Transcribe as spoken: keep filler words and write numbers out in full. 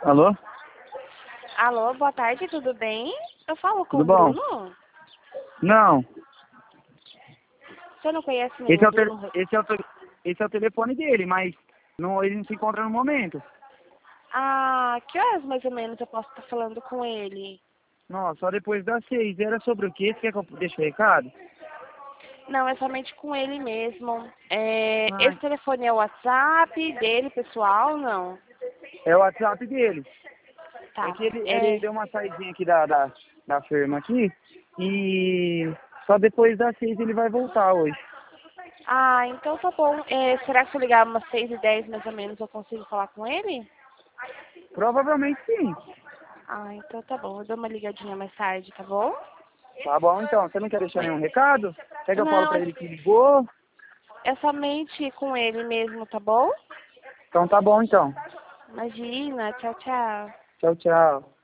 Alô? Alô, boa tarde, tudo bem? Eu falo com Tudo o bom? Bruno? Não. Você não conhece Esse nenhum é o, te- Bruno? esse é o, te- esse é o telefone dele, mas não, ele não se encontra no momento. Ah, que horas mais ou menos eu posso estar falando com ele? Não, só depois das seis. Era sobre o quê? Você quer que eu deixe o recado? Não, é somente com ele mesmo. É, Ah, esse telefone é o WhatsApp dele, pessoal, não? é o WhatsApp dele. É Tá, que ele, ele é... deu uma saidinha aqui da, da, da firma aqui e só depois das seis ele vai voltar hoje. Ah, então tá bom. É, será que se eu ligar umas seis e dez mais ou menos eu consigo falar com ele? Provavelmente sim. Ah, então tá bom. Eu dou uma ligadinha mais tarde, tá bom? Tá bom, então. Você não quer deixar nenhum recado? Quer que eu falo Não, pra é ele que ligou? é somente com ele mesmo, tá bom? Então tá bom, então. Imagina, tchau, tchau. Tchau, tchau.